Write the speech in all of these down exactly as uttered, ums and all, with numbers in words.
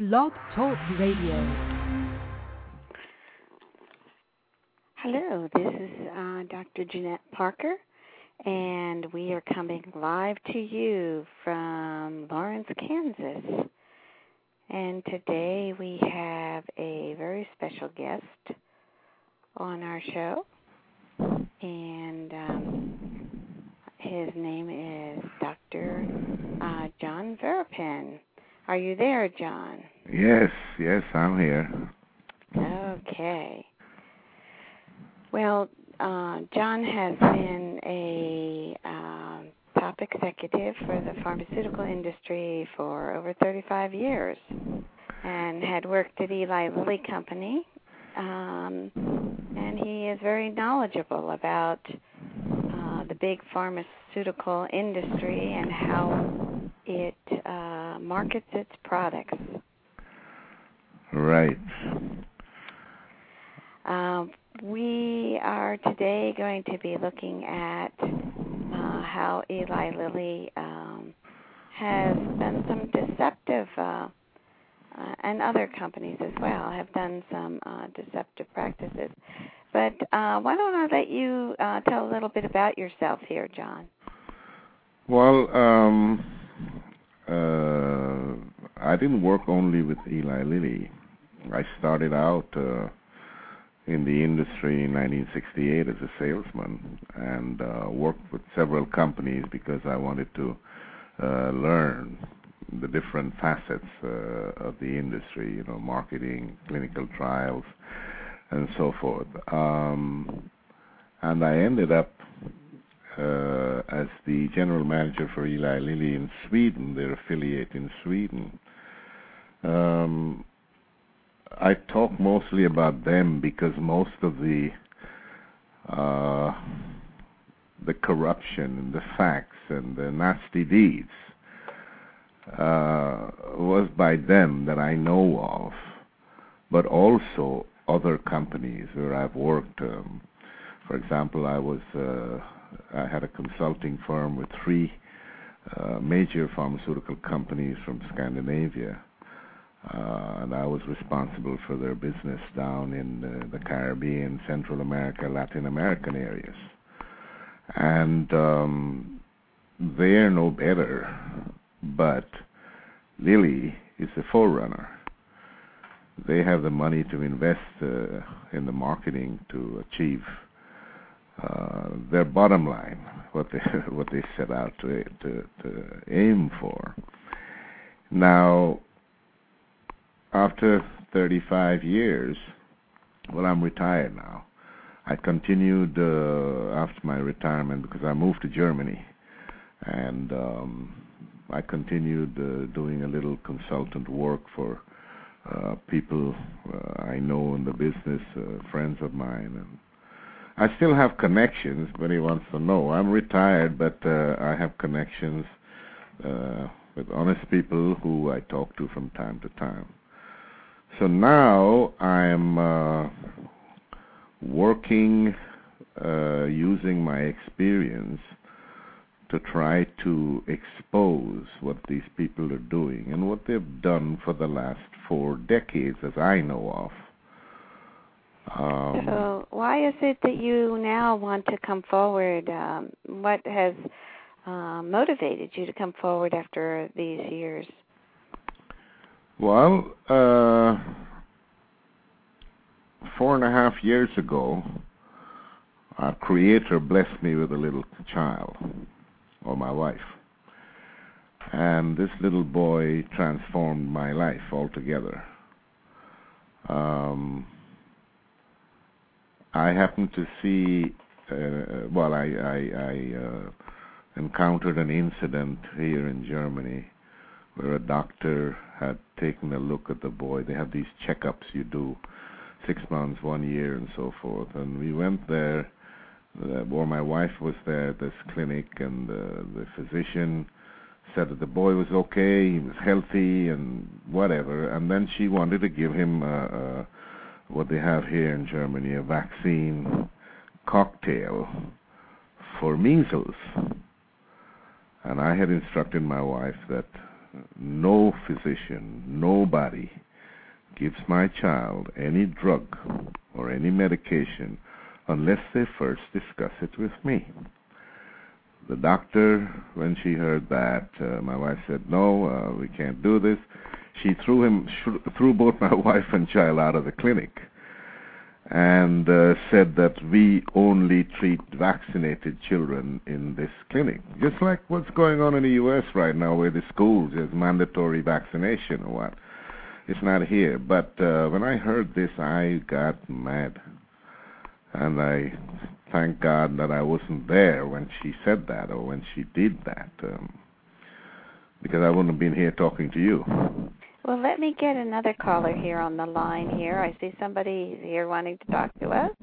Blog Talk Radio. Hello, this is uh, Doctor Jeanette Parker, and we are coming live to you from Lawrence, Kansas. And today we have a very special guest on our show, and um, his name is Doctor Uh, John Verapin. Are you there, John? Yes, yes, I'm here. Okay. Well, uh, John has been a um, top executive for the pharmaceutical industry for over thirty-five years and had worked at Eli Lilly Company. Um, and he is very knowledgeable about uh, the big pharmaceutical industry and how it uh, markets its products. Right. Um, we are today going to be looking at uh, how Eli Lilly um, has done some deceptive, uh, uh, and other companies as well have done some uh, deceptive practices. But uh, why don't I let you uh, tell a little bit about yourself here, John? Well, um, uh, I didn't work only with Eli Lilly. I started out uh, in the industry in nineteen sixty-eight as a salesman and uh, worked with several companies because I wanted to uh, learn the different facets uh, of the industry, you know, marketing, clinical trials, and so forth. Um, and I ended up uh, as the general manager for Eli Lilly in Sweden, their affiliate in Sweden. Um, I talk mostly about them because most of the uh, the corruption and the facts and the nasty deeds uh, was by them that I know of, but also other companies where I've worked. Um, for example, I was uh, I had a consulting firm with three uh, major pharmaceutical companies from Scandinavia. Uh, and I was responsible for their business down in uh, the Caribbean, Central America, Latin American areas. And um, they're no better, but Lilly is the forerunner. They have the money to invest uh, in the marketing to achieve uh, their bottom line, what they what they set out to to, to aim for. Now, after thirty-five years, well, I'm retired now. I continued uh, after my retirement because I moved to Germany, and um, I continued uh, doing a little consultant work for uh, people uh, I know in the business, uh, friends of mine. And I still have connections, but he wants to know. I'm retired, but uh, I have connections uh, with honest people who I talk to from time to time. So now I'm uh, working uh, using my experience to try to expose what these people are doing and what they've done for the last four decades, as I know of. Um, so why is it that you now want to come forward? Um, what has uh, motivated you to come forward after these years? Well, uh, four and a half years ago, our Creator blessed me with a little child, or my wife. And this little boy transformed my life altogether. Um, I happened to see, uh, well, I, I, I uh, encountered an incident here in Germany where a doctor had taken a look at the boy. They have these checkups you do, six months, one year, and so forth. And we went there, uh, or my wife was there at this clinic, and uh, the physician said that the boy was okay, he was healthy, and whatever. And then she wanted to give him uh, uh, what they have here in Germany, a vaccine cocktail for measles. And I had instructed my wife that no physician, nobody gives my child any drug or any medication unless they first discuss it with me. The doctor, when she heard that, uh, my wife said, no, uh, we can't do this. She threw him, sh- threw both my wife and child out of the clinic and uh, said that we only treat vaccinated children in this clinic. Just like what's going on in the U S right now where the schools is mandatory vaccination or what. It's not here. But uh, when I heard this, I got mad. And I thank God that I wasn't there when she said that or when she did that, um, because I wouldn't have been here talking to you. Well, let me get another caller here on the line here. I see somebody here wanting to talk to us.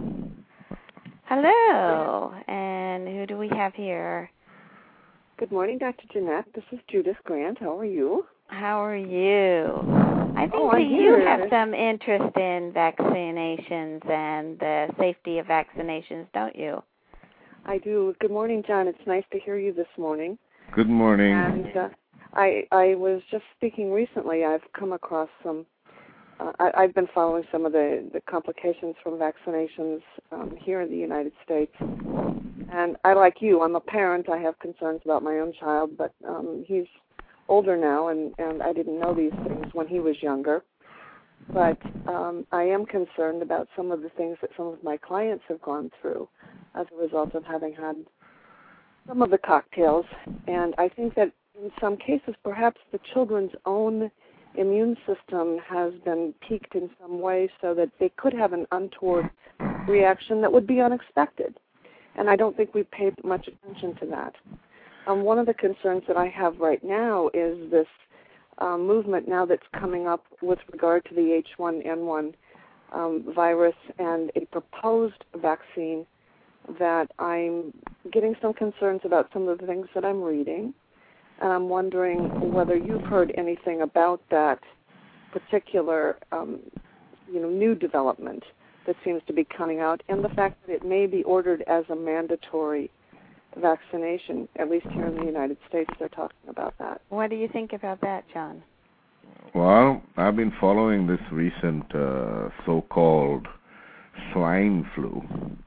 Hello, and who do we have here? Good morning, Doctor Jeanette. This is Judith Grant. How are you? How are you? I think oh, that you here. have some interest in vaccinations and the safety of vaccinations, don't you? I do. Good morning, John. It's nice to hear you this morning. Good morning. And uh, I I was just speaking recently. I've come across some. Uh, I, I've been following some of the, the complications from vaccinations um, here in the United States. And I, like you, I'm a parent. I have concerns about my own child, but um, he's older now, and, and I didn't know these things when he was younger. But um, I am concerned about some of the things that some of my clients have gone through as a result of having had some of the cocktails. And I think that in some cases, perhaps the children's own immune system has been piqued in some way so that they could have an untoward reaction that would be unexpected. And I don't think we paid much attention to that. Um, one of the concerns that I have right now is this uh, movement now that's coming up with regard to the H one N one um, virus and a proposed vaccine that I'm getting some concerns about some of the things that I'm reading. And I'm wondering whether you've heard anything about that particular, um, you know, new development that seems to be coming out, and the fact that it may be ordered as a mandatory vaccination, at least here in the United States, they're talking about that. What do you think about that, John? Well, I've been following this recent uh, so-called swine flu,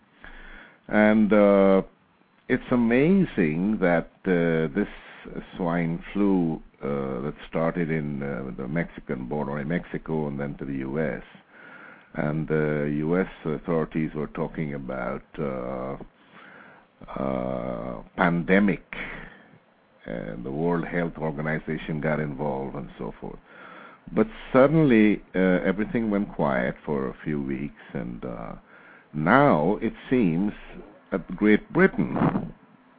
and uh, it's amazing that uh, this swine flu uh, that started in uh, the Mexican border, in Mexico, and then to the U S, and the U S authorities were talking about uh, uh, pandemic, and the World Health Organization got involved and so forth. But suddenly uh, everything went quiet for a few weeks, and uh, now it seems that Great Britain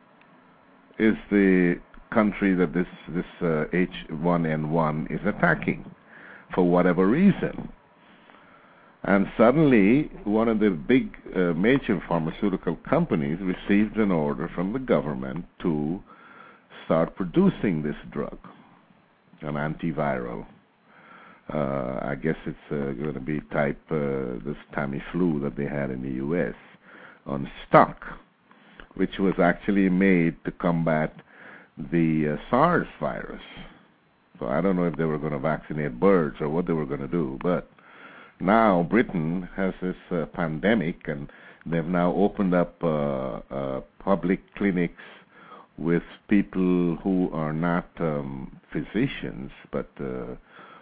is the country that this, this uh, H one N one is attacking for whatever reason. And suddenly, one of the big uh, major pharmaceutical companies received an order from the government to start producing this drug, an antiviral. Uh, I guess it's uh, going to be type uh, this Tamiflu that they had in the U S on stock, which was actually made to combat the uh, SARS virus. So I don't know if they were going to vaccinate birds or what they were going to do, but now Britain has this uh, pandemic, and they've now opened up uh, uh, public clinics with people who are not um, physicians but uh,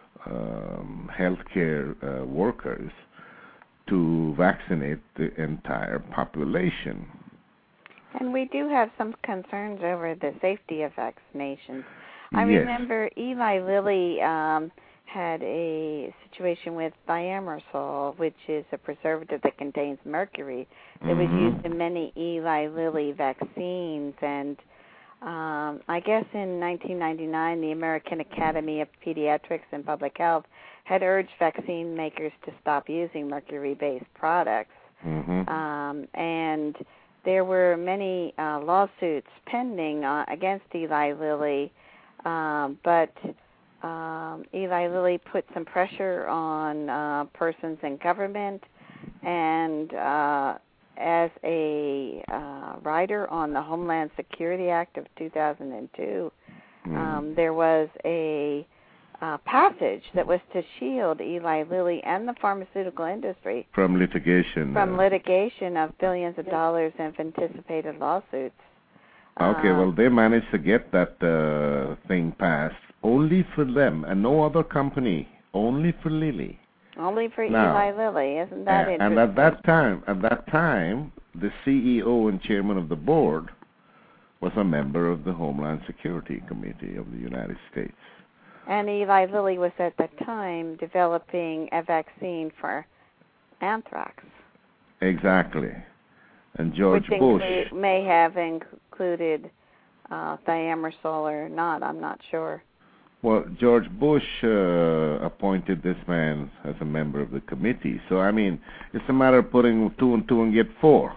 um, healthcare uh, workers to vaccinate the entire population. And we do have some concerns over the safety of vaccinations. I Yes. remember Eli Lilly um, had a situation with thimerosal, which is a preservative that contains mercury that mm-hmm. was used in many Eli Lilly vaccines. And um, I guess in nineteen ninety-nine, the American Academy of Pediatrics and Public Health had urged vaccine makers to stop using mercury-based products. Mm-hmm. Um, and there were many uh, lawsuits pending uh, against Eli Lilly, um, but um, Eli Lilly put some pressure on uh, persons in government, and uh, as a uh, writer on the Homeland Security Act of two thousand two, Mm. Um, there was a uh, passage that was to shield Eli Lilly and the pharmaceutical industry from litigation. From uh, litigation of billions of dollars in anticipated lawsuits. Okay, Uh, well, they managed to get that uh, thing passed only for them and no other company, only for Lilly. Only for Now, Eli Lilly, isn't that uh, interesting? And at that time, at that time, the C E O and chairman of the board was a member of the Homeland Security Committee of the United States. And Eli Lilly was at the time developing a vaccine for anthrax. Exactly. And George Which Bush include, may have included uh, thiamerosal or not, I'm not sure. Well, George Bush uh, appointed this man as a member of the committee. So, I mean, it's a matter of putting two and two and get four.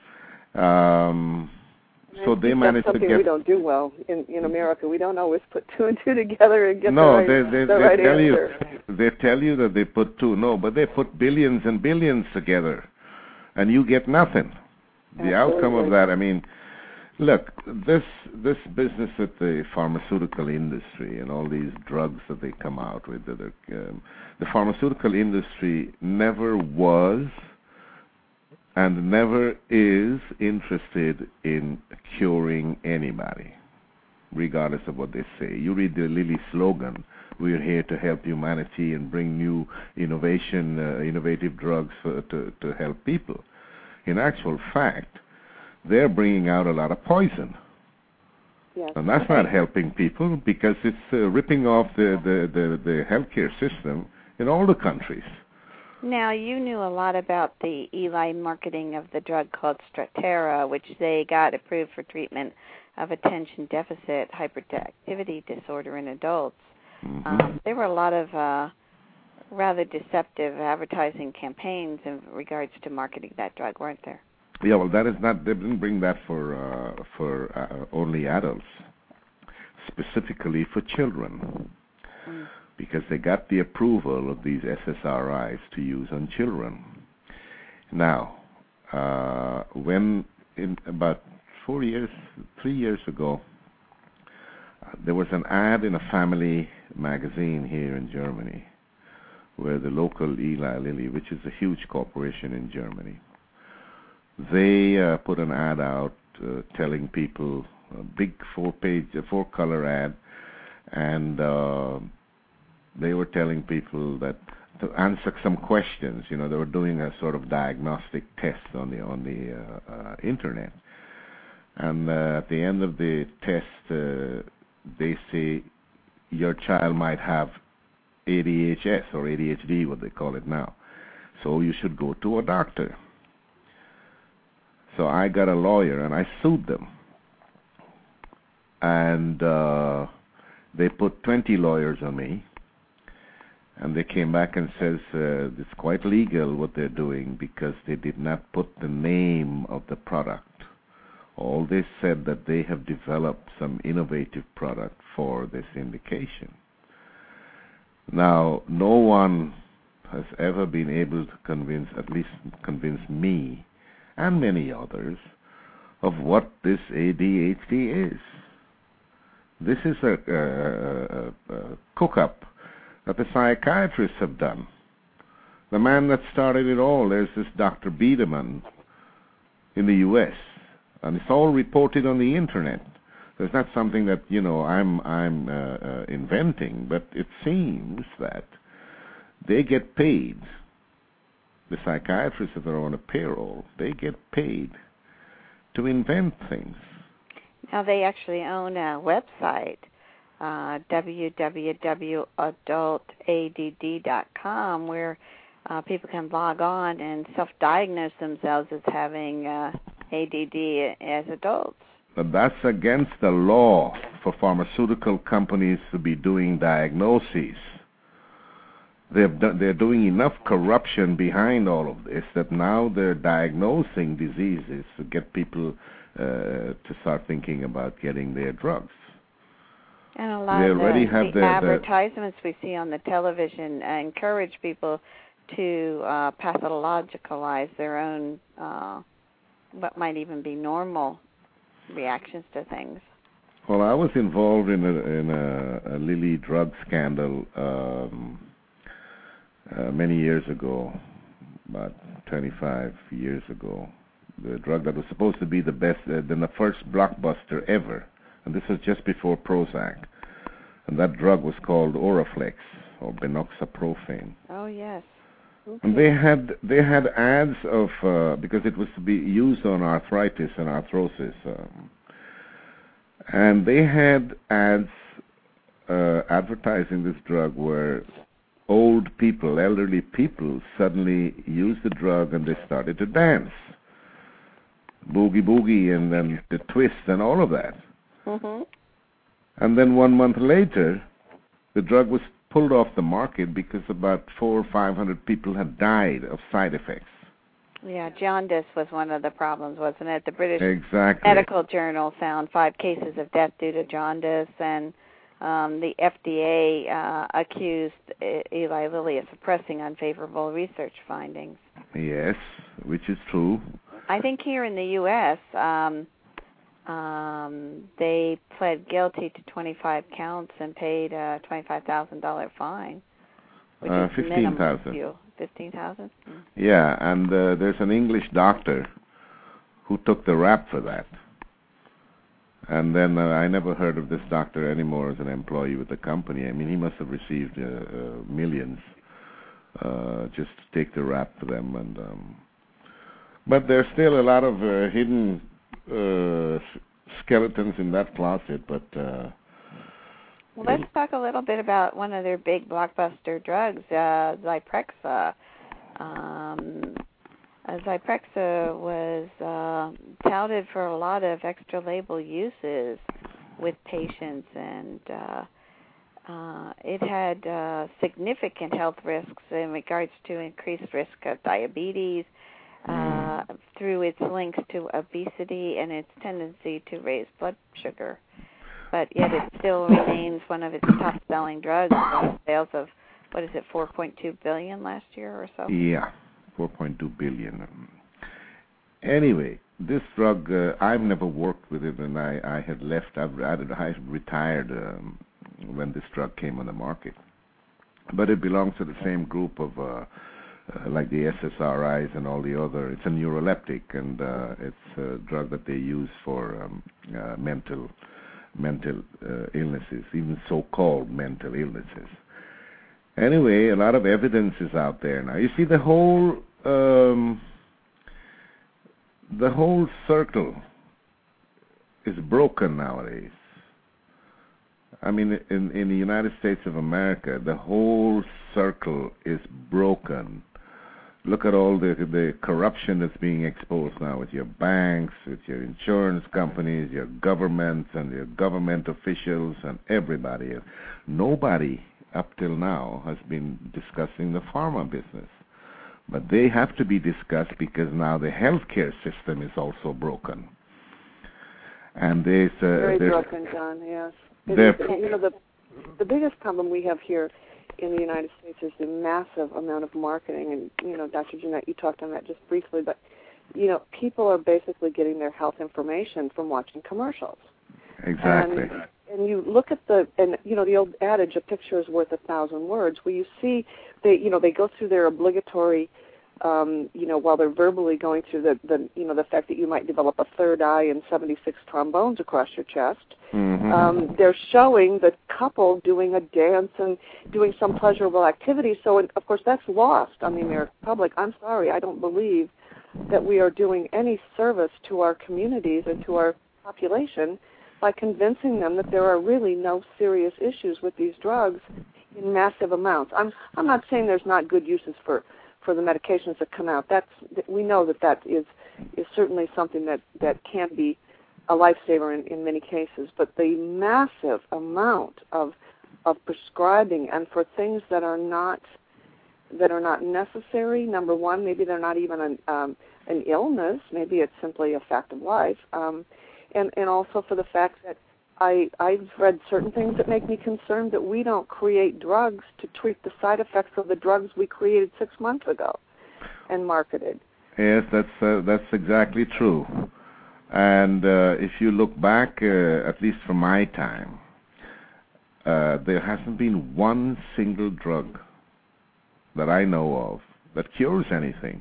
Um, so they managed to That's something get. we don't do well in in America. We don't always put two and two together and get no, the right, they, they, the they right tell answer. you they tell you that they put two. No, but they put billions and billions together, and you get nothing. The Absolutely. outcome of that, I mean. Look, this this business with the pharmaceutical industry and all these drugs that they come out with, that are, um, the pharmaceutical industry never was and never is interested in curing anybody, regardless of what they say. You read the Lilly slogan, "We're here to help humanity and bring new innovation, uh, innovative drugs for, to, to help people." In actual fact, they're bringing out a lot of poison. Yes. And that's not helping people because it's uh, ripping off the, the, the, the healthcare system in all the countries. Now, you knew a lot about the Eli marketing of the drug called Strattera, which they got approved for treatment of attention deficit hyperactivity disorder in adults. Mm-hmm. Um, there were a lot of uh, rather deceptive advertising campaigns in regards to marketing that drug, weren't there? Yeah, well, that is not. They didn't bring that for uh, for uh, only adults, specifically for children, mm. because they got the approval of these S S R Is to use on children. Now, uh, when in about four years, three years ago, uh, there was an ad in a family magazine here in Germany, where the local Eli Lilly, which is a huge corporation in Germany, they uh, put an ad out uh, telling people, a big four-page, a four-color ad, and uh, they were telling people that to answer some questions. You know, they were doing a sort of diagnostic test on the on the uh, uh, internet, and uh, at the end of the test, uh, they say your child might have A D H S or A D H D, what they call it now. So you should go to a doctor. So I got a lawyer and I sued them. And uh, they put twenty lawyers on me. And they came back and says uh, it's quite legal what they're doing because they did not put the name of the product. All they said that they have developed some innovative product for this indication. Now, no one has ever been able to convince, at least convince me and many others, of what this A D H D is. This is a, a, a, a cook-up that the psychiatrists have done. The man that started it all, there's this Doctor Biederman in the U S, and it's all reported on the internet. So it's not something that, you know, I'm I'm uh, uh, inventing, but it seems that they get paid. The psychiatrists that are on a payroll, they get paid to invent things. Now, they actually own a website, uh, w w w dot adult a d d dot com, where uh, people can log on and self-diagnose themselves as having uh, A D D as adults. But that's against the law for pharmaceutical companies to be doing diagnoses. They've done, they're doing enough corruption behind all of this that now they're diagnosing diseases to get people uh, to start thinking about getting their drugs. And a lot they of already the, have the the, advertisements the, we see on the television uh, encourage people to uh, pathologicalize their own, uh, what might even be normal reactions to things. Well, I was involved in a, in a, a Lilly drug scandal um, uh, many years ago, about twenty-five years ago. The drug that was supposed to be the best, uh, then the first blockbuster ever, and this was just before Prozac. And that drug was called Oraflex, or benoxaprofen. Oh, yes. Okay. And they had they had ads of uh, because it was to be used on arthritis and arthrosis, um, and they had ads uh, advertising this drug where old people, elderly people, suddenly used the drug and they started to dance, boogie boogie, and then the twist and all of that. Mm-hmm. And then one month later, the drug was pulled off the market because about four or five hundred people had died of side effects. Yeah, jaundice was one of the problems, wasn't it? The British exactly. Medical Journal found five cases of death due to jaundice, and um, the F D A uh, accused Eli Lilly of suppressing unfavorable research findings. Yes, which is true. I think here in the U S, um, Um, they pled guilty to twenty-five counts and paid a twenty-five thousand dollars fine. Which uh, is fifteen thousand dollars. fifteen thousand dollars? Mm. Yeah, and uh, there's an English doctor who took the rap for that. And then uh, I never heard of this doctor anymore as an employee with the company. I mean, he must have received uh, uh, millions uh, just to take the rap for them. And um, but there's still a lot of uh, hidden Uh, skeletons in that closet, but uh, well, let's talk a little bit about one of their big blockbuster drugs, uh, Zyprexa. Um, uh, Zyprexa was uh, touted for a lot of extra label uses with patients, and uh, uh, it had uh, significant health risks in regards to increased risk of diabetes, Uh, through its links to obesity and its tendency to raise blood sugar. But yet it still remains one of its top-selling drugs, with sales of, what is it, four point two billion dollars last year or so? Yeah, four point two billion dollars. Anyway, this drug, uh, I've never worked with it, and I, I had left, I've, I had retired um, when this drug came on the market. But it belongs to the same group of uh, Uh, like the S S R Is and all the other. It's a neuroleptic, and uh, it's a drug that they use for um, uh, mental mental uh, illnesses, even so-called mental illnesses. Anyway, a lot of evidence is out there now. You see, the whole um, the whole circle is broken nowadays. I mean, in in the United States of America, the whole circle is broken. Look at all the the corruption that's being exposed now with your banks, with your insurance companies, your governments, and your government officials, and everybody. Nobody up till now has been discussing the pharma business. But they have to be discussed because now the healthcare system is also broken. And there's... Uh, Very there's broken, John, yes. It, you know, the, the biggest problem we have here in the United States is the massive amount of marketing, and you know, Doctor Jeanette, you talked on that just briefly, but you know, people are basically getting their health information from watching commercials. Exactly. And, and you look at the, and you know, the old adage, a picture is worth a thousand words. Where you see, they, you know, they go through their obligatory, um, you know, while they're verbally going through the, the, you know, the fact that you might develop a third eye and seventy-six trombones across your chest. Mm-hmm. Um, they're showing the couple doing a dance and doing some pleasurable activity. So, and of course, that's lost on the American public. I'm sorry, I don't believe that we are doing any service to our communities and to our population by convincing them that there are really no serious issues with these drugs in massive amounts. I'm I'm not saying there's not good uses for, for the medications that come out. That's we know that that is is certainly something that, that can be a lifesaver in, in many cases, but the massive amount of of prescribing and for things that are not that are not necessary. Number one, maybe they're not even an um, an illness. Maybe it's simply a fact of life, um, and and also for the fact that I I've read certain things that make me concerned that we don't create drugs to treat the side effects of the drugs we created six months ago and marketed. Yes, that's uh, that's exactly true. And uh, if you look back, uh, at least from my time, uh, there hasn't been one single drug that I know of that cures anything.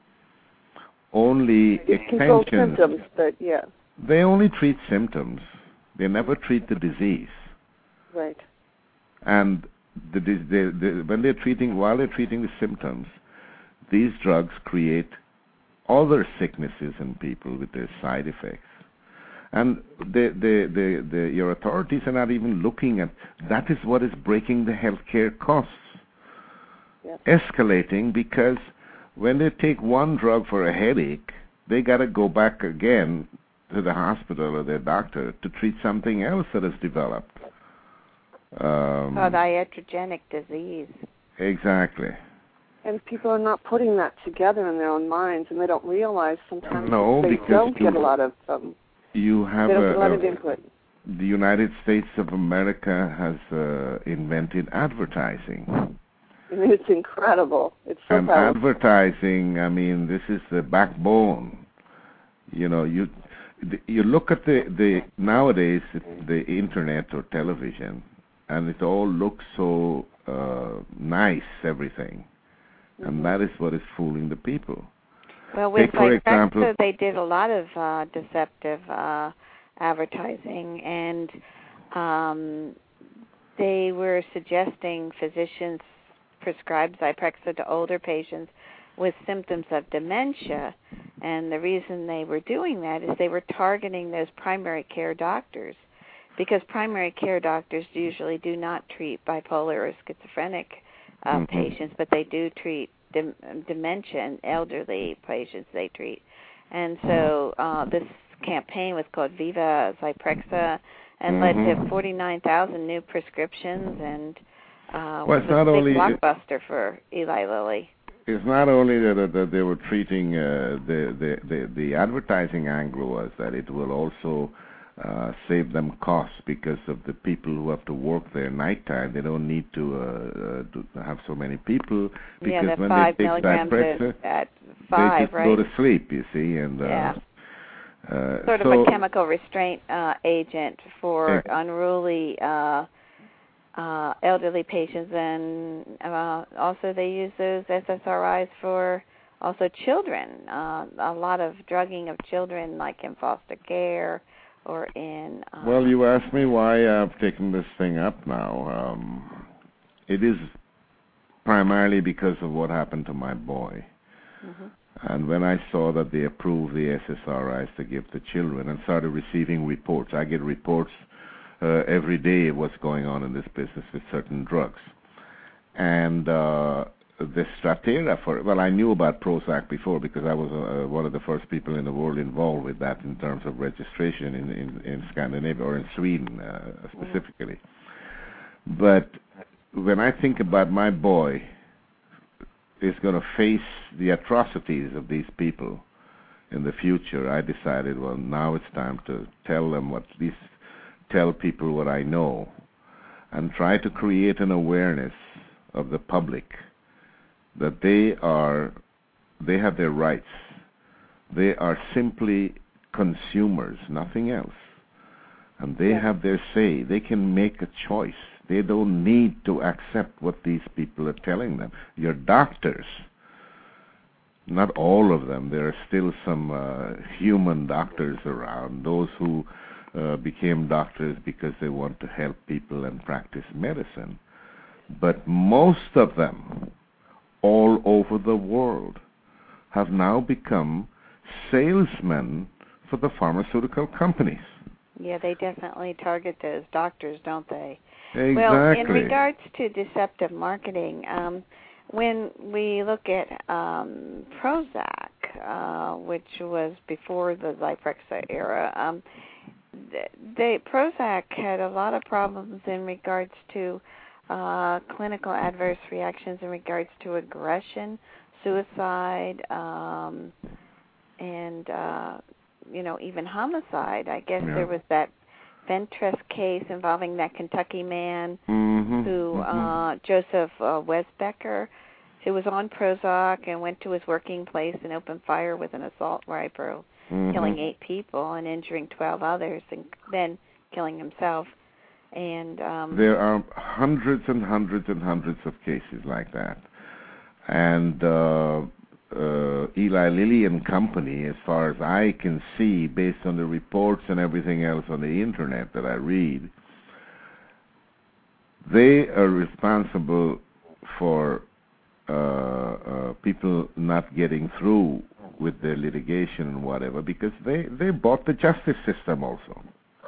Only It controls extensions. symptoms, but yeah. They only treat symptoms. They never treat the disease. Right. And the, the, the, when they're treating, while they're treating the symptoms, these drugs create other sicknesses in people with their side effects. And the, the, the, the, your authorities are not even looking at that. Is what is breaking the healthcare costs, Yep. escalating, because when they take one drug for a headache, they got to go back again to the hospital or their doctor to treat something else that has developed. Um, Called iatrogenic disease. Exactly. And people are not putting that together in their own minds, and they don't realize sometimes No, they because don't you, get a lot of um, you have they don't a, get a lot a, of input. the United States of America has uh, invented advertising. And it's incredible. It's so And powerful. advertising, I mean, this is the backbone. You know, you you look at the, the nowadays the internet or television, and it all looks so uh, nice, everything. Mm-hmm. And that is what is fooling the people. Well, with Take, for like example, Zyprexa, they did a lot of uh, deceptive uh, advertising, and um, they were suggesting physicians prescribe Zyprexa to older patients with symptoms of dementia, and the reason they were doing that is they were targeting those primary care doctors, because primary care doctors usually do not treat bipolar or schizophrenic uh, mm-hmm. patients, but they do treat dem- dementia and elderly patients they treat. And so uh, this campaign was called Viva Zyprexa, and mm-hmm. led to forty-nine thousand new prescriptions, and uh, well, was it's a not big only, blockbuster for Eli Lilly. It's not only that, that they were treating uh, the, the, the, the advertising angle was that it will also uh, save them costs because of the people who have to work there nighttime. They don't need to, uh, uh, to have so many people because yeah, the when five they take milligrams Zyprexa, at five, they just right? go to sleep, you see. And, uh, yeah. Uh, sort so, of a chemical restraint uh, agent for yeah. unruly uh, uh, elderly patients, and uh, also they use those S S R Is for also children. Uh, a lot of drugging of children, like in foster care or in. Uh, well, you asked me why I've taken this thing up now. Um, it is primarily because of what happened to my boy. mm-hmm. And when I saw that they approved the S S R Is to give to children and started receiving reports, I get reports uh, every day of what's going on in this business with certain drugs. And uh, the Strattera, for, well, I knew about Prozac before because I was uh, one of the first people in the world involved with that in terms of registration in, in, in Scandinavia, or in Sweden uh, specifically. Mm-hmm. But when I think about my boy is going to face the atrocities of these people in the future, I decided, well, now it's time to tell them, what, at least tell people what I know, and try to create an awareness of the public that they are, they have their rights. They are simply consumers, nothing else. And they yeah. have their say. They can make a choice. They don't need to accept what these people are telling them. Your doctors, not all of them, there are still some uh, human doctors around, those who uh, became doctors because they want to help people and practice medicine. But most of them, all over the world, have now become salesmen for the pharmaceutical companies. Yeah, they definitely target those doctors, don't they? Exactly. Well, in regards to deceptive marketing, um, when we look at um, Prozac, uh, which was before the Zyprexa era, um, they, Prozac had a lot of problems in regards to uh, clinical adverse reactions in regards to aggression, suicide, um, and uh, you know, even homicide. I guess yeah. there was that Ventress case involving that Kentucky man mm-hmm. who, mm-hmm. uh, Joseph uh, Wesbecker, who was on Prozac and went to his working place and opened fire with an assault rifle mm-hmm. killing eight people and injuring twelve others, and then killing himself. And um, there are hundreds and hundreds and hundreds of cases like that. And uh, uh, Eli Lilly and Company, as far as I can see, based on the reports and everything else on the internet that I read, they are responsible for uh, uh, people not getting through with their litigation and whatever, because they, they bought the justice system also.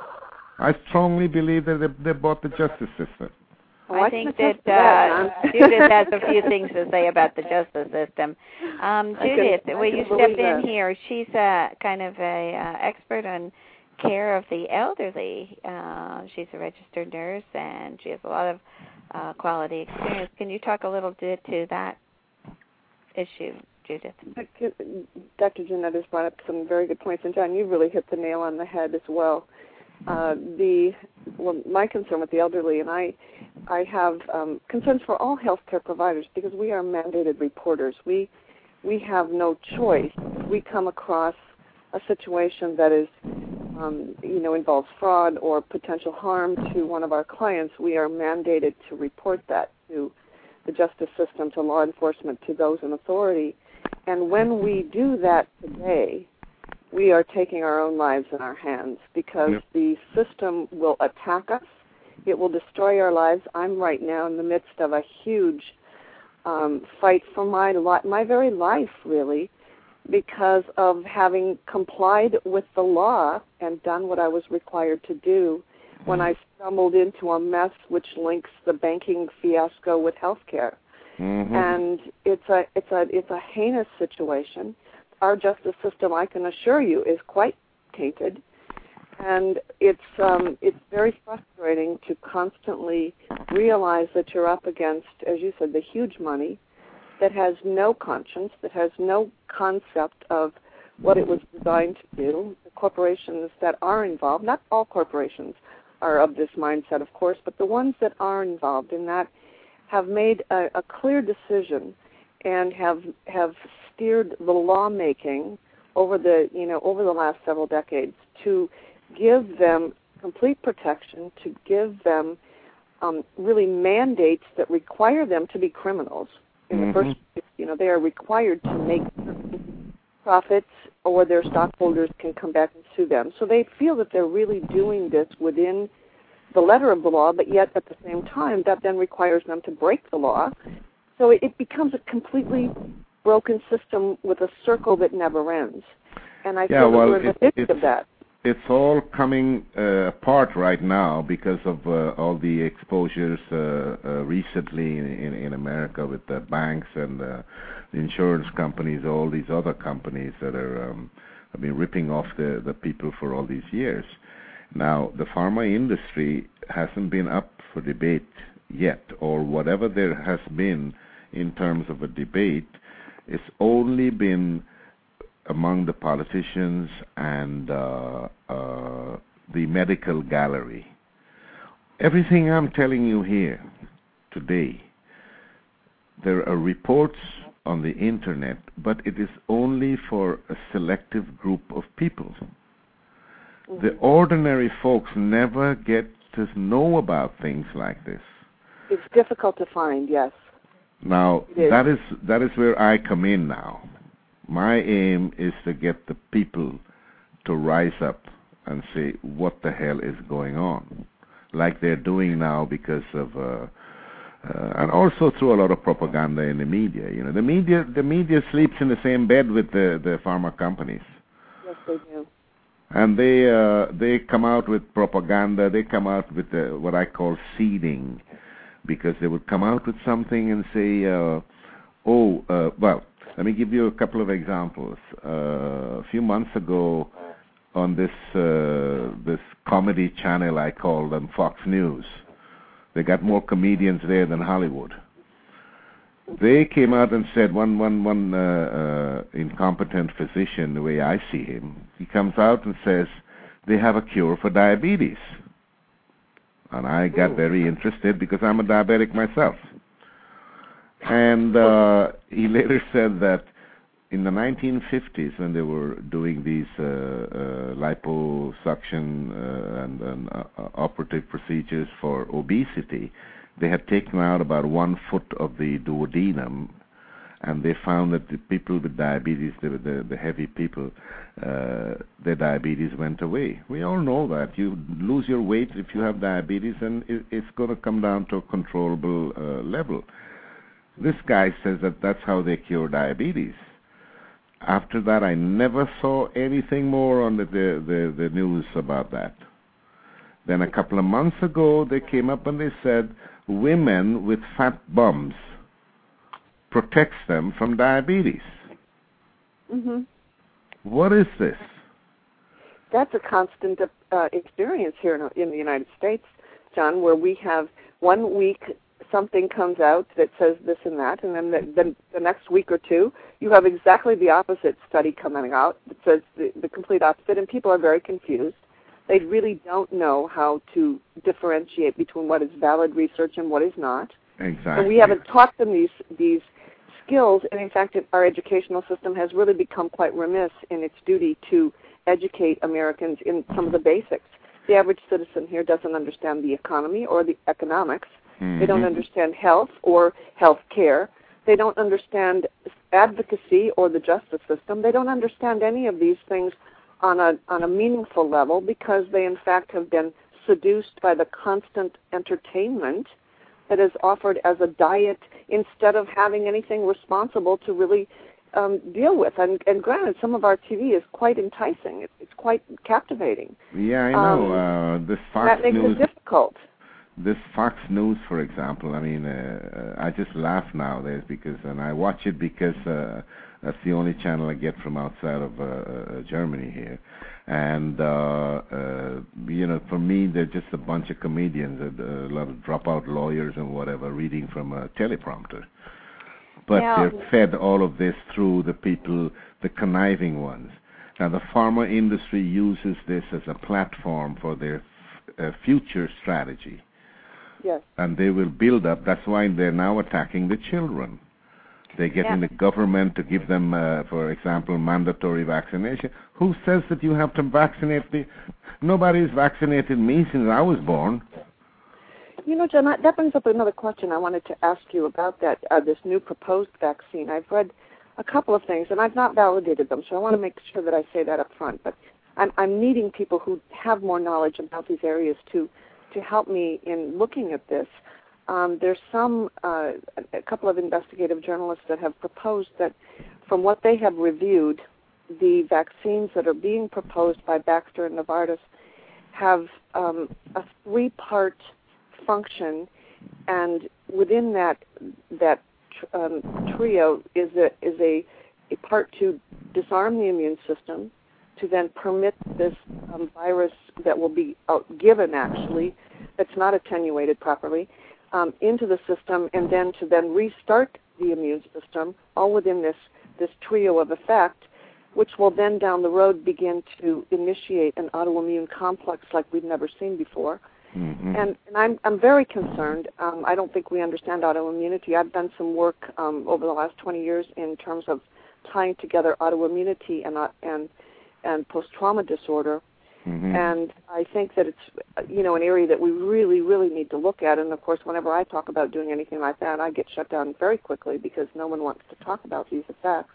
I strongly believe that they, they bought the justice system. Well, I think that uh, Judith has a few things to say about the justice system. Um, Judith, can, will you step in that. here? She's a, kind of a uh, expert on care of the elderly. Uh, she's a registered nurse, and she has a lot of uh, quality experience. Can you talk a little bit to that issue, Judith? Doctor Jeanette has brought up some very good points, and John, you really hit the nail on the head as well. Uh, the well, my concern with the elderly, and I, I have um, concerns for all healthcare providers because we are mandated reporters. We, we have no choice. We come across a situation that is, um, you know, involves fraud or potential harm to one of our clients. We are mandated to report that to the justice system, to law enforcement, to those in authority. And when we do that today, we are taking our own lives in our hands because yep. the system will attack us. It will destroy our lives. I'm right now in the midst of a huge um, fight for my li- my very life, really, because of having complied with the law and done what I was required to do when I stumbled into a mess which links the banking fiasco with healthcare. Mm-hmm. And it's a it's a it's a heinous situation. Our justice system, I can assure you, is quite tainted, and it's um, it's very frustrating to constantly realize that you're up against, as you said, the huge money that has no conscience, that has no concept of what it was designed to do. The corporations that are involved, not all corporations are of this mindset, of course, but the ones that are involved in that have made a, a clear decision and have have steered the lawmaking over the you know over the last several decades to give them complete protection, to give them um, really mandates that require them to be criminals. In mm-hmm. the first place, you know, they are required to make profits, or their stockholders can come back and sue them. So they feel that they're really doing this within the letter of the law, but yet at the same time, that then requires them to break the law. So it, it becomes a completely broken system with a circle that never ends. And I yeah, feel well, that we're in the midst of that. It's all coming uh, apart right now because of uh, all the exposures uh, uh, recently in, in, in America with the banks and uh, the insurance companies, all these other companies that are um, have been ripping off the, the people for all these years. Now, the pharma industry hasn't been up for debate yet, or whatever there has been in terms of a debate, it's only been among the politicians and uh, uh, the medical gallery. Everything I'm telling you here today, there are reports on the internet, but it is only for a selective group of people. Mm-hmm. The ordinary folks never get to know about things like this. It's difficult to find, yes. Now, that is that is where I come in now. My aim is to get the people to rise up and say, what the hell is going on? Like they're doing now because of, uh, uh, and also through a lot of propaganda in the media. You know, the media the media sleeps in the same bed with the, the pharma companies. Yes, they do. And they uh, they come out with propaganda. They come out with the, what I call seeding, because they would come out with something and say, uh, oh, uh, well, let me give you a couple of examples. Uh, a few months ago, on this uh, this comedy channel I call them Fox News, they got more comedians there than Hollywood. They came out and said, one one one uh, uh, incompetent physician, the way I see him, he comes out and says they have a cure for diabetes. And I got very interested because I'm a diabetic myself. And uh, he later said that in the nineteen fifties, when they were doing these uh, uh, liposuction uh, and, and uh, operative procedures for obesity, they had taken out about one foot of the duodenum, and they found that the people with diabetes, the, the, the heavy people, uh, their diabetes went away. We all know that. You lose your weight if you have diabetes, and it, it's going to come down to a controllable uh, level. This guy says that that's how they cure diabetes. After that, I never saw anything more on the, the, the, the news about that. Then a couple of months ago, they came up and they said women with fat bums protects them from diabetes. Mm-hmm. What is this? That's a constant uh, experience here in, in the United States, John, where we have one week something comes out that says this and that, and then the, the, the next week or two, you have exactly the opposite study coming out that says the, the complete opposite, and people are very confused. They really don't know how to differentiate between what is valid research and what is not. Exactly. And we haven't taught them these these skills, and in fact, our educational system has really become quite remiss in its duty to educate Americans in some of the basics. The average citizen here doesn't understand the economy or the economics. Mm-hmm. They don't understand health or health care. They don't understand advocacy or the justice system. They don't understand any of these things on a on a meaningful level because they, in fact, have been seduced by the constant entertainment that is offered as a diet instead of having anything responsible to really um, deal with. And, and granted, some of our T V is quite enticing. It's, it's quite captivating. Yeah, I know. Um, uh, this Fox that makes News, it difficult. This Fox News, for example, I mean, uh, I just laugh nowadays because, and I watch it because uh, that's the only channel I get from outside of uh, uh, Germany here. And, uh, uh, you know, for me, they're just a bunch of comedians, a, a lot of dropout lawyers and whatever, reading from a teleprompter. But yeah. they're fed all of this through the people, the conniving ones. Now, the pharma industry uses this as a platform for their f- uh, future strategy. Yes. And they will build up. That's why they're now attacking the children. They're getting yeah. the government to give them, uh, for example, mandatory vaccination. Who says that you have to vaccinate the... Nobody's vaccinated me since I was born. You know, John, that brings up another question I wanted to ask you about that, uh, this new proposed vaccine. I've read a couple of things, and I've not validated them, so I want to make sure that I say that up front. But I'm, I'm needing people who have more knowledge about these areas to to help me in looking at this. Um, there's some, uh, a couple of investigative journalists that have proposed that from what they have reviewed, the vaccines that are being proposed by Baxter and Novartis have um, a three-part function, and within that that um, trio is a, is a, a part to disarm the immune system, to then permit this um, virus that will be uh, given, actually, that's not attenuated properly, um, into the system, and then to then restart the immune system, all within this, this trio of effect, which will then down the road begin to initiate an autoimmune complex like we've never seen before. Mm-hmm. And, and I'm, I'm very concerned. Um, I don't think we understand autoimmunity. I've done some work um, over the last twenty years in terms of tying together autoimmunity and, uh, and and post-trauma disorder, mm-hmm. and I think that it's, you know, an area that we really, really need to look at. And of course, whenever I talk about doing anything like that, I get shut down very quickly because no one wants to talk about these effects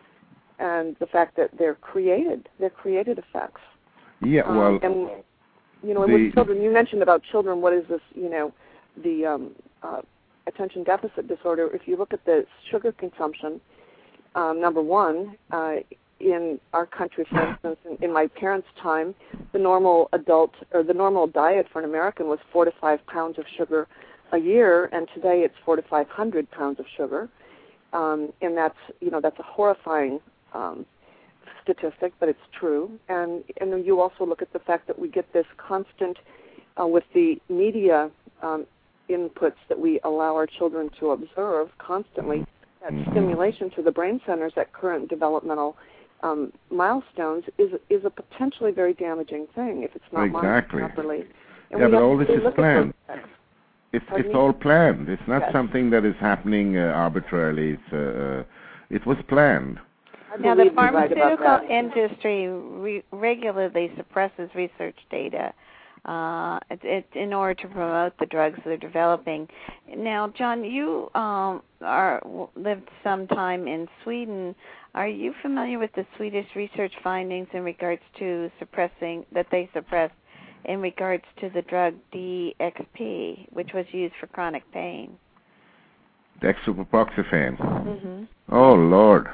and the fact that they're created, they're created effects. Yeah, well, um, and you know, and with children, you mentioned about children. What is this? You know, the um, uh, attention deficit disorder. If you look at the sugar consumption, um, number one. Uh, in our country, for instance, in, in my parents' time, the normal adult or the normal diet for an American was four to five pounds of sugar a year, and today it's four to five hundred pounds of sugar, um, and that's you know that's a horrifying um, statistic, but it's true. And and then you also look at the fact that we get this constant uh, with the media um, inputs that we allow our children to observe constantly. That stimulation to the brain centers at current developmental Um, milestones is is a potentially very damaging thing if it's not exactly. monitored properly. And yeah, but all this is planned. It's Pardon it's me? all planned. It's not yes. something that is happening uh, arbitrarily. It's, uh, uh, it was planned. Now, the believe you're right about pharmaceutical that. industry re- regularly suppresses research data uh, it, it, in order to promote the drugs they're developing. Now, John, you um, are lived some time in Sweden. Are you familiar with the Swedish research findings in regards to suppressing, that they suppressed in regards to the drug D X P, which was used for chronic pain? Dextropropoxyphene. Mm-hmm. Oh, Lord.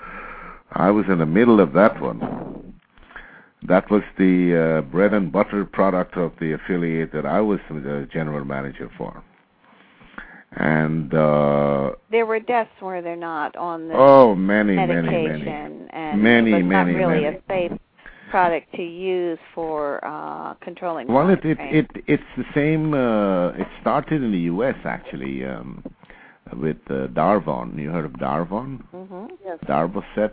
I was in the middle of that one. That was the uh, bread and butter product of the affiliate that I was the general manager for. And uh, there were deaths, were there not, on this oh, many, medication, many, many, and many, it was many, not really many. a safe product to use for uh, controlling. Well, it it, pain. it it's the same. Uh, it started in the U S actually um, with uh, Darvon. You heard of Darvon? Mm-hmm. Yes. Darvocet.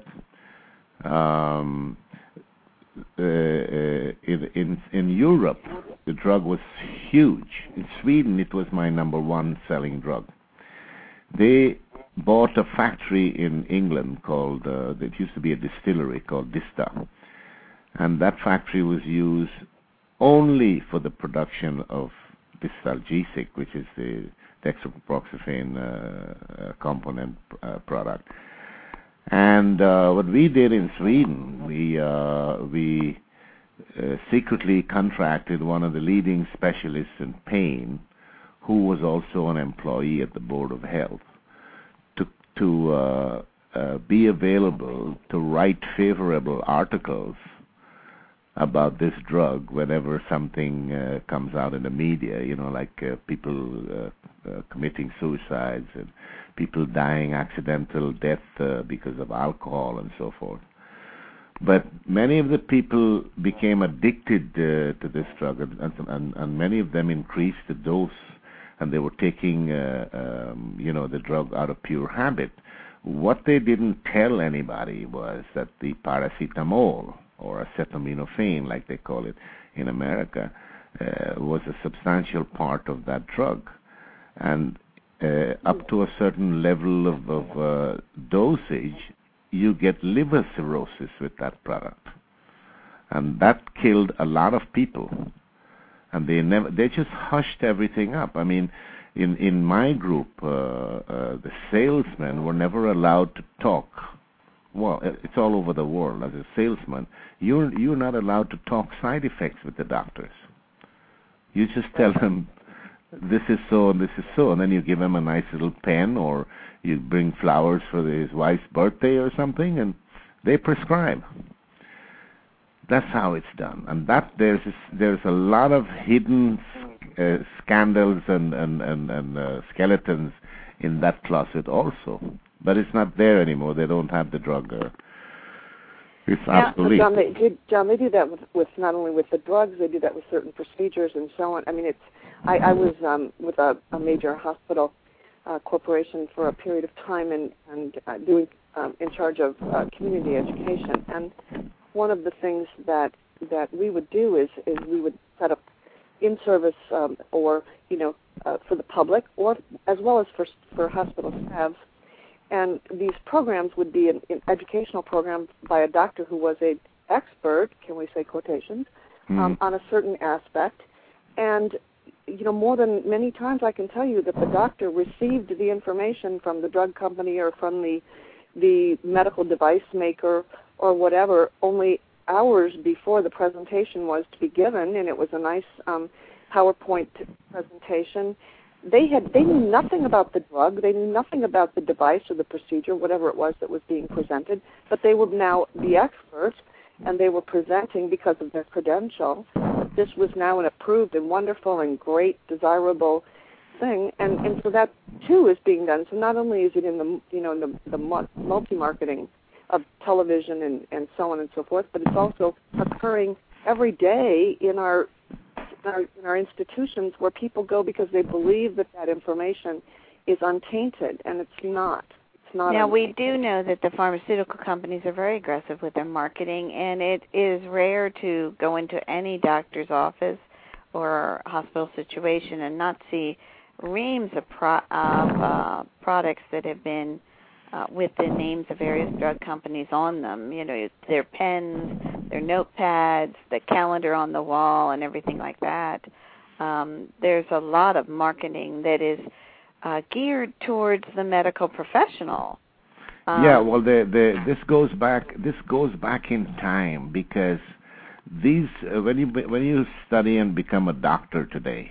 Um, uh, uh, in, in in Europe, the drug was huge. In Sweden, it was my number one selling drug. They bought a factory in England called, uh, it used to be a distillery called Dista, and that factory was used only for the production of Distalgesic, which is the dextropropoxyphene uh, uh, component uh, product. And uh, what we did in Sweden, we uh, we uh, secretly contracted one of the leading specialists in pain, who was also an employee at the Board of Health, to to uh, uh, be available to write favorable articles about this drug whenever something uh, comes out in the media, you know, like uh, people uh, uh, committing suicides and people dying accidental death uh, because of alcohol and so forth. But many of the people became addicted uh, to this drug, and, and, and many of them increased the dose, and they were taking, uh, um, you know, the drug out of pure habit. What they didn't tell anybody was that the paracetamol, or acetaminophen, like they call it in America, uh, was a substantial part of that drug. And uh, up to a certain level of, of uh, dosage, you get liver cirrhosis with that product. And that killed a lot of people. And they never, they just hushed everything up. I mean, in, in my group, uh, uh, the salesmen were never allowed to talk. Well, it's all over the world. As a salesman, you're you're not allowed to talk side effects with the doctors. You just tell them this is so and this is so, and then you give them a nice little pen, or you bring flowers for his wife's birthday or something, and they prescribe. That's how it's done. And that there's there's a lot of hidden uh, scandals and and and, and uh, skeletons in that closet also. But it's not there anymore. They don't have the drug. Uh, it's Yeah. obsolete. So John, they do, John, they do that with, with not only with the drugs, they do that with certain procedures and so on. I mean, it's. I, I was um, with a, a major hospital uh, corporation for a period of time, and and uh, doing um, in charge of uh, community education. And one of the things that that we would do is is we would set up in-service um, or you know uh, for the public, or as well as for for hospital staff. And these programs would be an, an educational program by a doctor who was an expert, can we say quotations, mm. um, on a certain aspect. And, you know, more than many times I can tell you that the doctor received the information from the drug company or from the the medical device maker or whatever only hours before the presentation was to be given, and it was a nice um, PowerPoint presentation. They had they knew nothing about the drug, they knew nothing about the device or the procedure, whatever it was that was being presented, but they would now be experts, and they were presenting because of their credential. This was now an approved and wonderful and great, desirable thing, and, and so that too is being done. So not only is it in the you know in the, the multi-marketing of television and, and so on and so forth, but it's also occurring every day in our In our, in our institutions where people go because they believe that that information is untainted, and it's not. It's not. Now, untainted. we do know that the pharmaceutical companies are very aggressive with their marketing, and it is rare to go into any doctor's office or hospital situation and not see reams of, pro- of uh, products that have been uh, with the names of various drug companies on them. You know, their pens, their notepads, the calendar on the wall, and everything like that. Um, there's a lot of marketing that is uh, geared towards the medical professional. Um, yeah, well, the, the, this goes back. This goes back in time because these uh, when you when you study and become a doctor today,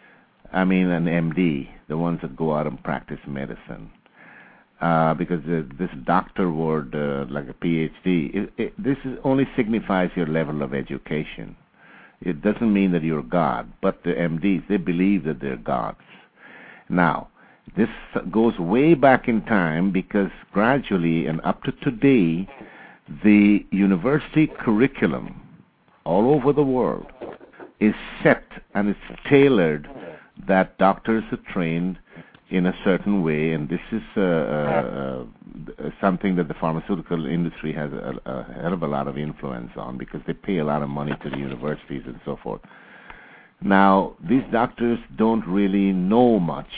I mean an M D, the ones that go out and practice medicine, uh, because uh, this doctor word, uh, like a P H D, it, it, this is only signifies your level of education. It doesn't mean that you're God, but the M Ds, they believe that they're gods. Now, this goes way back in time because gradually and up to today, the university curriculum all over the world is set and it's tailored that doctors are trained in a certain way, and this is uh, uh, uh, something that the pharmaceutical industry has a, a hell of a lot of influence on because they pay a lot of money to the universities and so forth. Now, these doctors don't really know much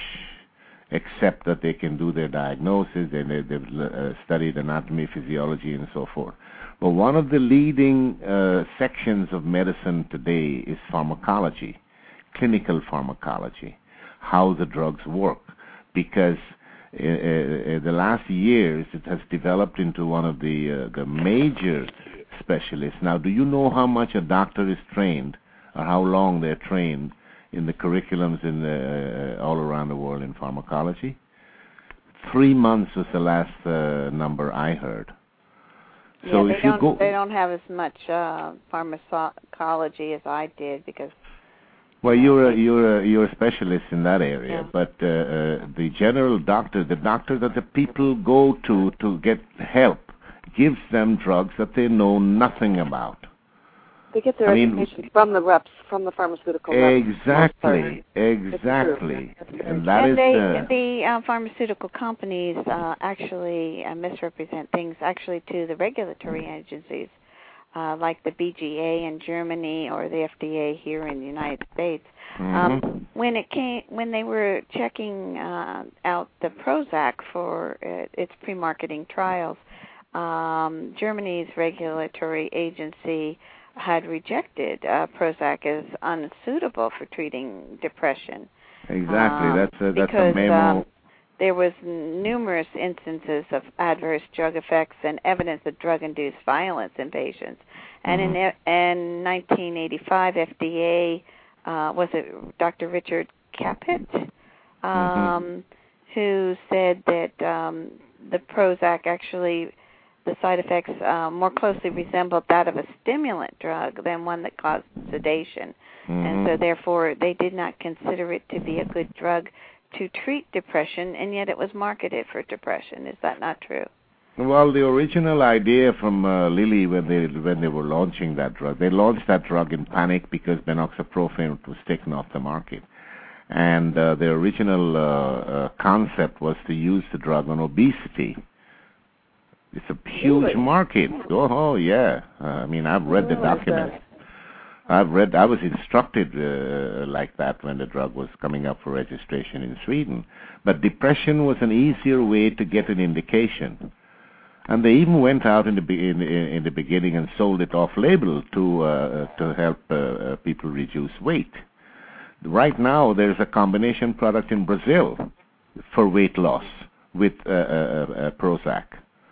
except that they can do their diagnosis, they, they've uh, studied anatomy, physiology, and so forth. But one of the leading uh, sections of medicine today is pharmacology, clinical pharmacology, how the drugs work, because uh, uh, the last years it has developed into one of the, uh, the major specialists. Now, do you know how much a doctor is trained or how long they're trained in the curriculums in the, uh, all around the world in pharmacology? Three months was the last uh, number I heard. Yeah, so they if you don't. go, they don't have as much uh, pharmacology as I did because. Well, you're a, you're a, you're a specialist in that area, Yeah. but uh, uh, the general doctor, the doctor that the people go to to get help, gives them drugs that they know nothing about. They get their I mean, education from the reps, from the pharmaceutical reps. Exactly, exactly, and that and is they, uh, the uh, pharmaceutical companies uh, actually uh, misrepresent things actually to the regulatory agencies. Uh, like the B G A in Germany or the F D A here in the United States. mm-hmm. Um, when it came, when they were checking uh, out the Prozac for uh, its pre-marketing trials, um, Germany's regulatory agency had rejected uh, Prozac as unsuitable for treating depression. Exactly, um, that's a, that's because, a memo. Um, There was numerous instances of adverse drug effects and evidence of drug-induced violence in patients. And mm-hmm. in, in nineteen eighty-five, F D A, uh, was it Doctor Richard Caput, um, mm-hmm. who said that um, the Prozac actually, the side effects uh, more closely resembled that of a stimulant drug than one that caused sedation. Mm-hmm. And so, therefore, they did not consider it to be a good drug to treat depression, and yet it was marketed for depression. Is that not true? Well, the original idea from uh, Lilly when they when they were launching that drug, they launched that drug in panic because benoxaprofen was taken off the market. And uh, the original uh, uh, concept was to use the drug on obesity. It's a huge really? market. Oh, oh yeah. Uh, I mean, I've read the documents. I've read, I was instructed uh, like that when the drug was coming up for registration in Sweden. But depression was an easier way to get an indication. And they even went out in the, be- in, in the beginning and sold it off-label to, uh, to help uh, people reduce weight. Right now, there's a combination product in Brazil for weight loss with uh, uh, uh, Prozac.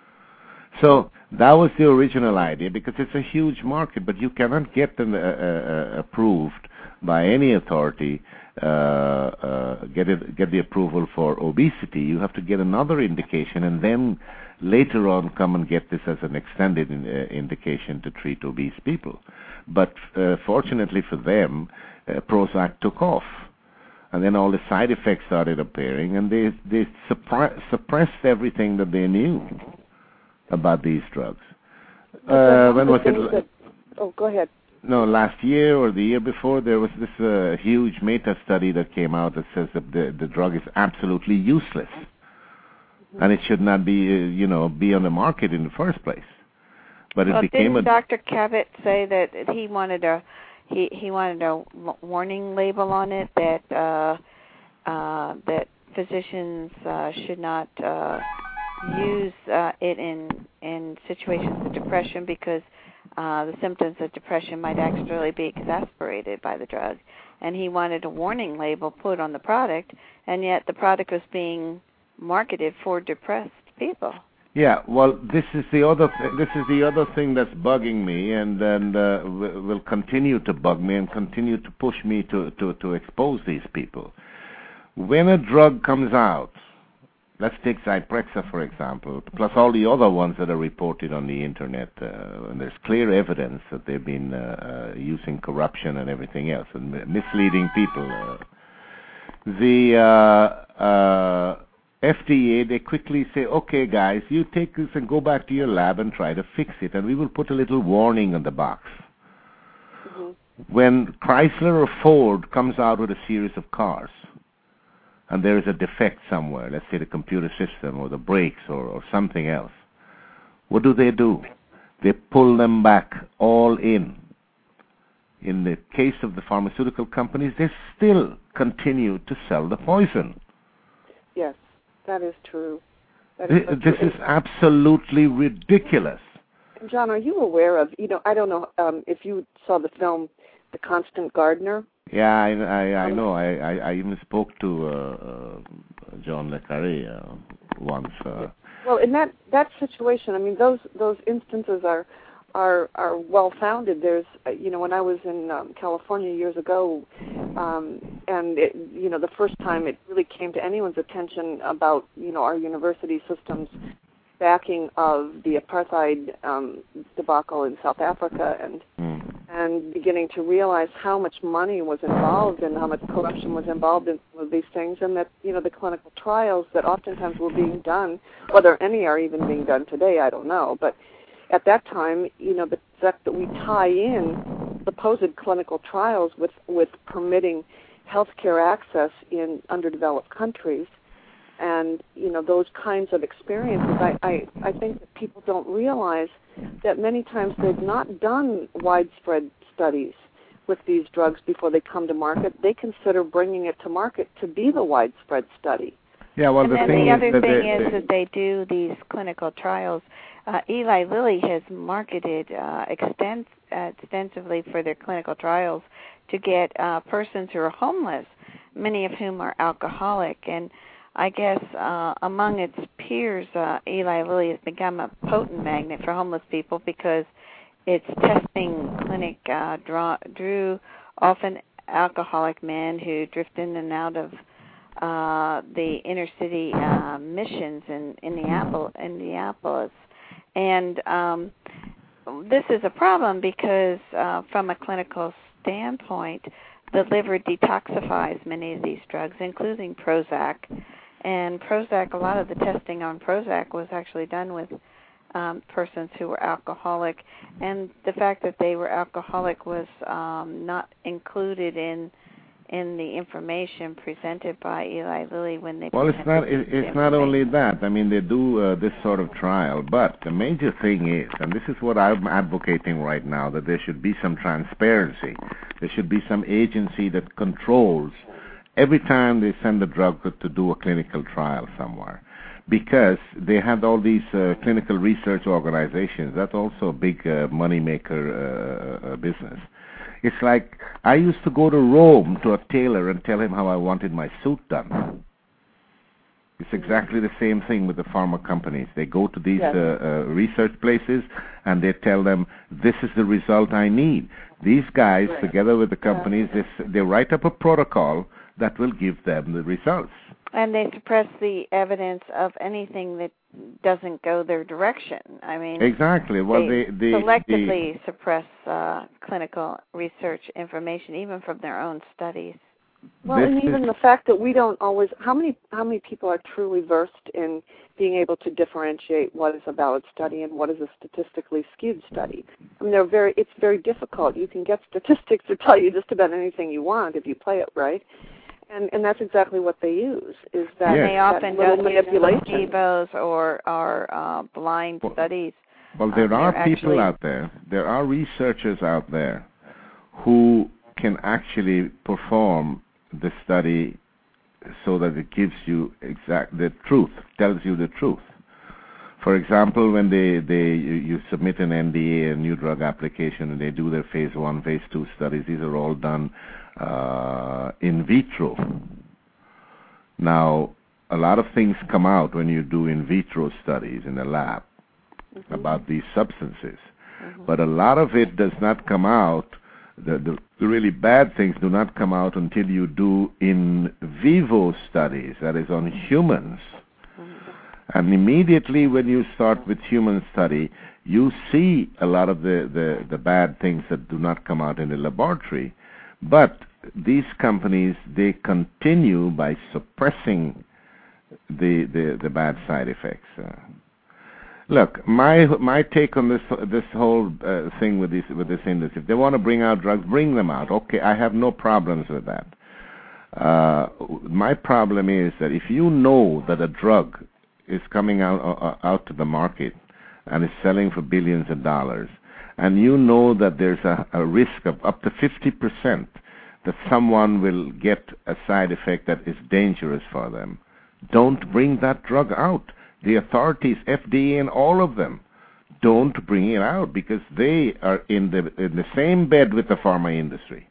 So that was the original idea because it's a huge market, but you cannot get them uh, uh, approved by any authority, uh, uh, get it, get the approval for obesity. You have to get another indication and then later on come and get this as an extended in, uh, indication to treat obese people. But uh, fortunately for them, uh, Prozac took off. And then all the side effects started appearing, and they, they suppre- suppressed everything that they knew about these drugs. Uh, when was it? That, oh, go ahead. No, last year or the year before, there was this uh, huge meta-study that came out that says that the, the drug is absolutely useless, mm-hmm. and it should not be, uh, you know, be on the market in the first place. But it well, became didn't a. Doctor Cabot say that he wanted a he he wanted a warning label on it that uh, uh, that physicians uh, should not. Uh, use uh, it in in situations of depression because uh, the symptoms of depression might actually be exacerbated by the drug. And he wanted a warning label put on the product, and yet the product was being marketed for depressed people. Yeah, well, this is the other th- this is the other thing that's bugging me, and and uh, w- will continue to bug me and continue to push me to, to, to expose these people. When a drug comes out, let's take Zyprexa for example, plus all the other ones that are reported on the internet, uh, and there's clear evidence that they've been uh, uh, using corruption and everything else and misleading people. Uh, the uh, uh, F D A, they quickly say, okay, guys, you take this and go back to your lab and try to fix it, and we will put a little warning on the box. Mm-hmm. When Chrysler or Ford comes out with a series of cars, and there is a defect somewhere, let's say the computer system or the brakes or, or something else, what do they do? They pull them back all in. In the case of the pharmaceutical companies, they still continue to sell the poison. Yes. That is true. That is this so true. is absolutely ridiculous. And John, are you aware of, you know, I don't know um, if you saw the film The Constant Gardener? Yeah, I, I, I know. I, I, I even spoke to uh, uh, John Le Carre uh, once. Uh, well, in that, that situation, I mean, those those instances are are are well founded. There's, you know, when I was in um, California years ago, um, and it, you know, the first time it really came to anyone's attention about, you know, our university system's backing of the apartheid um, debacle in South Africa, and mm. and beginning to realize how much money was involved and how much corruption was involved in some of these things, and that, you know, the clinical trials that oftentimes were being done, whether any are even being done today, I don't know, but at that time, you know, the fact that we tie in supposed clinical trials with, with permitting healthcare access in underdeveloped countries, and, you know, those kinds of experiences, I, I, I think that people don't realize that many times they've not done widespread studies with these drugs before they come to market. They consider bringing it to market to be the widespread study. Yeah, well, and the then thing the other is thing they, is they, that they do these clinical trials. Uh, Eli Lilly has marketed uh, extens- uh, extensively for their clinical trials to get uh, persons who are homeless, many of whom are alcoholic. And I guess uh, among its peers, uh, Eli Lilly has become a potent magnet for homeless people because its testing clinic uh, draw, drew often alcoholic men who drift in and out of uh, the inner city uh, missions in Indianapolis. Indianapolis. And um, this is a problem because uh, from a clinical standpoint, the liver detoxifies many of these drugs, including Prozac. And Prozac, a lot of the testing on Prozac was actually done with um, persons who were alcoholic. And the fact that they were alcoholic was um, not included in in the information presented by Eli Lilly when they well, it's not it, it's not only that. I mean, they do uh, this sort of trial, but the major thing is, and this is what I'm advocating right now, that there should be some transparency. There should be some agency that controls every time they send a drug to, to do a clinical trial somewhere, because they have all these uh, clinical research organizations. That's also a big uh, money maker uh, uh, business. It's like I used to go to Rome to a tailor and tell him how I wanted my suit done. It's exactly the same thing with the pharma companies. They go to these yes. uh, uh, research places and they tell them, this is the result I need. These guys, right. together with the companies, yeah. they, they write up a protocol that will give them the results. And they suppress the evidence of anything that doesn't go their direction. I mean, exactly. Well, they, they, they selectively they, suppress uh, clinical research information, even from their own studies. Well, and even the fact that we don't always, how many how many people are truly versed in being able to differentiate what is a valid study and what is a statistically skewed study? I mean, they're very, it's very difficult. You can get statistics to tell you just about anything you want if you play it right. And and that's exactly what they use, is that, yes. they that often little don't manipulation. use placebos or, or uh, blind well, studies. Well, there um, are people actually... out there, there are researchers out there who can actually perform the study so that it gives you exact the truth, tells you the truth. For example, when they, they you, you submit an N D A, a new drug application, and they do their phase one, phase two studies, these are all done uh, in vitro. Now, a lot of things come out when you do in vitro studies in the lab mm-hmm. about these substances. Mm-hmm. But a lot of it does not come out, the, the, the really bad things do not come out until you do in vivo studies, that is on humans. Mm-hmm. And immediately when you start with human study, you see a lot of the, the, the bad things that do not come out in the laboratory. But these companies, they continue by suppressing the, the, the bad side effects. Uh, look, my my take on this this whole uh, thing with this with this industry, if they want to bring out drugs, bring them out. Okay, I have no problems with that. Uh, my problem is that if you know that a drug is coming out uh, out to the market and is selling for billions of dollars, and you know that there's a, a risk of up to fifty percent that someone will get a side effect that is dangerous for them, don't bring that drug out. The authorities, F D A and all of them, don't bring it out because they are in the in the same bed with the pharma industry.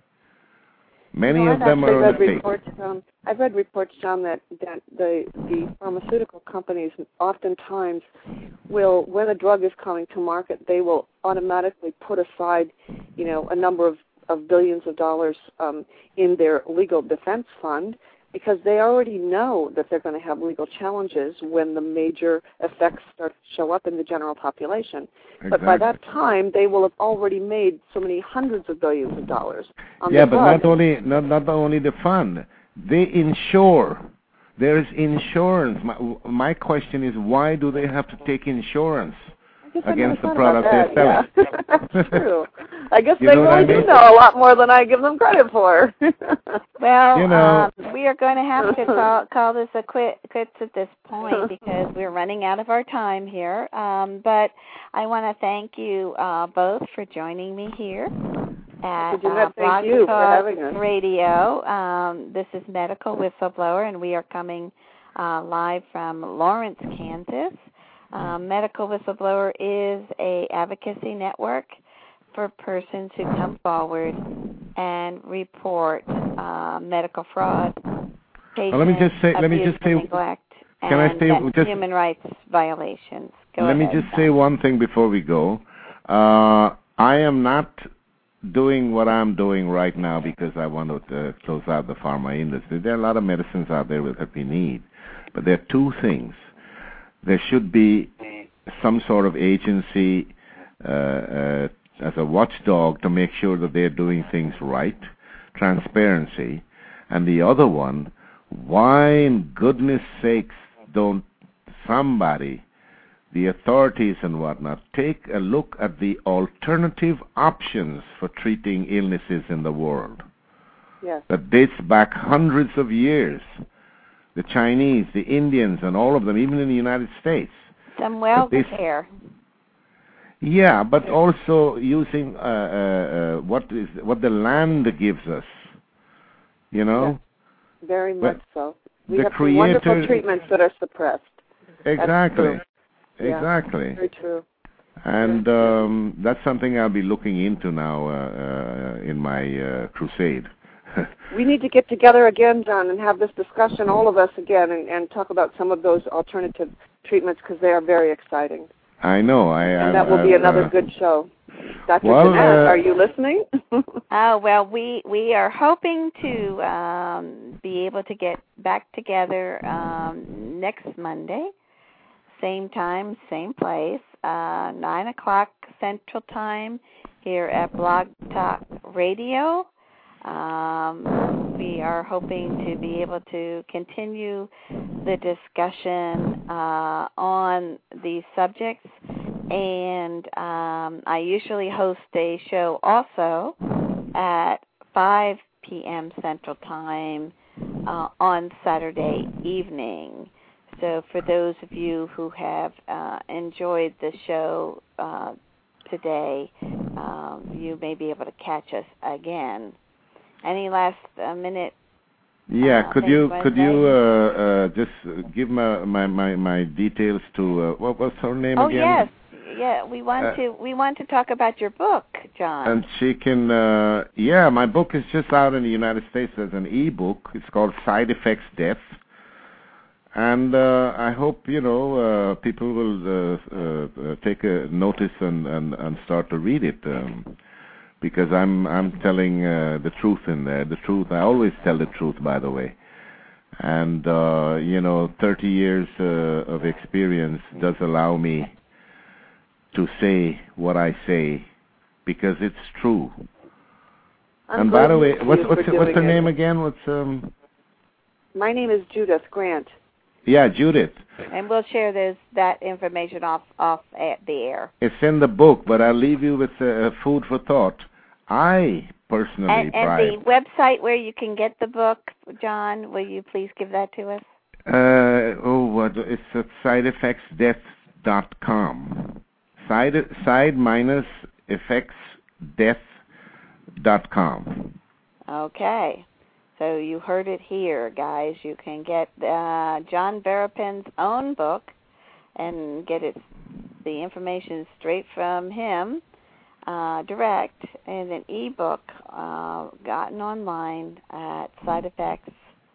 Many no, of them are on the reports, um, I've read reports, John, that, that the, the pharmaceutical companies oftentimes will, when a drug is coming to market, they will automatically put aside, you know, a number of, of billions of dollars um, in their legal defense fund because they already know that they're going to have legal challenges when the major effects start to show up in the general population. Exactly. But by that time, they will have already made so many hundreds of billions of dollars on yeah, the but drug. not only not not only the fund, they insure. There is insurance. My, my question is, why do they have to take insurance against the product they're selling? Yeah. That's true. I guess you they know really I mean? do know a lot more than I give them credit for. Well, you know, um, we are going to have to call, call this a quit, quits at this point because we're running out of our time here. Um, but I want to thank you uh, both for joining me here at uh, Blog Talk Radio. Um, this is Medical Whistleblower, and we are coming uh, live from Lawrence, Kansas. Um, Medical Whistleblower is a advocacy network for persons who come forward and report uh, medical fraud, patient well, let me just say, abuse let me just say, and neglect, can and I say just, human rights violations. Go let ahead, me just Tom. say one thing before we go. Uh, I am not doing what I'm doing right now because I want to uh, close out the pharma industry. There are a lot of medicines out there that we need, but there are two things. There should be some sort of agency uh, uh, as a watchdog to make sure that they're doing things right, transparency. And the other one, why in goodness sakes don't somebody, the authorities and whatnot, take a look at the alternative options for treating illnesses in the world? Yes. That dates back hundreds of years. The Chinese, the Indians, and all of them, even in the United States. Some welfare. Yeah, but also using uh, uh, uh, what is what the land gives us. You know. Yeah, very much but so. We the have creator, wonderful treatments that are suppressed. Exactly. Yeah, exactly. very true. And very um, true. That's something I'll be looking into now uh, uh, in my uh, crusade. We need to get together again, John, and have this discussion, all of us again, and, and talk about some of those alternative treatments because they are very exciting. I know. I, and I, that will I, be another uh, good show. Doctor Well, Jeanette, uh, are you listening? Oh, well, we, we are hoping to um, be able to get back together um, next Monday, same time, same place, uh, nine o'clock Central Time here at Blog Talk Radio. Um, we are hoping to be able to continue the discussion uh, on these subjects, and um, I usually host a show also at five p.m. Central Time uh, on Saturday evening. So for those of you who have uh, enjoyed the show uh, today, um, you may be able to catch us again. Any last uh, minute Yeah, uh, could next you Wednesday. could you uh, uh, just give my my my, my details to uh, what was her name oh, again? Oh yes, yeah. We want Uh, to we want to talk about your book, John. And she can, uh, yeah, my book is just out in the United States as an e-book. It's called Side Effects Death. And uh, I hope, you know, uh, people will uh, uh, take a notice and, and, and start to read it. Um, because I'm I'm telling uh, the truth in there. The truth. I always tell the truth, by the way. And, uh, you know, thirty years uh, of experience does allow me to say what I say because it's true. I'm And by the way, grateful to what's you what's for the, what's doing her it. name again? What's um? My name is Judith Grant. Yeah, Judith. And we'll share this that information off off at the air. It's in the book, but I'll leave you with uh, food for thought. I personally, And, and Brian, the website where you can get the book, John, will you please give that to us? uh, oh, what it's at side effects death dot com. Side side minus effects death dot com. Okay. So you heard it here, guys. You can get uh, John Berrapin's own book and get it the information straight from him, uh, direct, and an e-book uh, gotten online at Side Effects.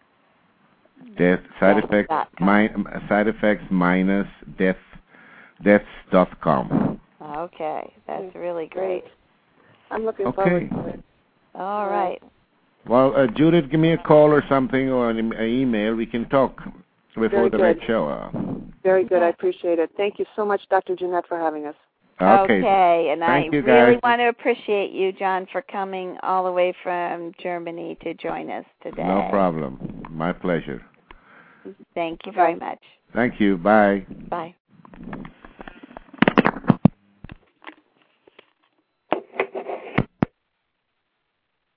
Death side effects mi- side effects minus death deaths dot com. Okay, that's really great. I'm looking Okay. forward to it. All right. Well, uh, Judith, give me a call or something or an, an email. We can talk before Very the good. next show. Uh, Very good. I appreciate it. Thank you so much, Doctor Jeanette, for having us. okay. Okay, and Thank I you, really guys. want to appreciate you, John, for coming all the way from Germany to join us today. No problem. My pleasure. Thank you very much. Thank you. Bye. Bye.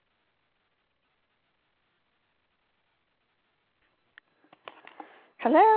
Hello.